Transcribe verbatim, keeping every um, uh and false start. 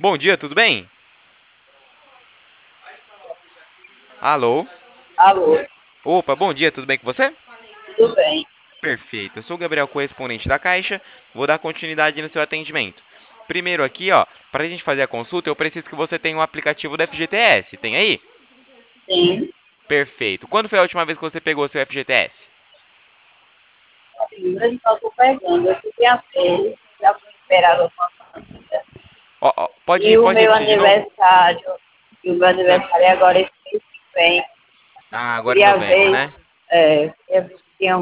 Bom dia, tudo bem? Alô? Alô, Opa, bom dia, tudo bem com você? tudo bem? Perfeito. Eu sou o Gabriel, correspondente da Caixa. Vou dar continuidade no seu atendimento. Primeiro aqui, ó, para a gente fazer a consulta, eu preciso que você tenha um aplicativo do F G T S. Tem aí? Sim, Perfeito. Quando foi a última vez que você pegou seu F G T S? ainda não estou pegando. Eu queria ver, já fui esperada com a família. Ó, ó, pode, E o pode meu repetir de novo? aniversário, e o meu Seu- aniversário é agora esse mês que vem. Ah, agora em Queria novembro, ver, né? é, queria ver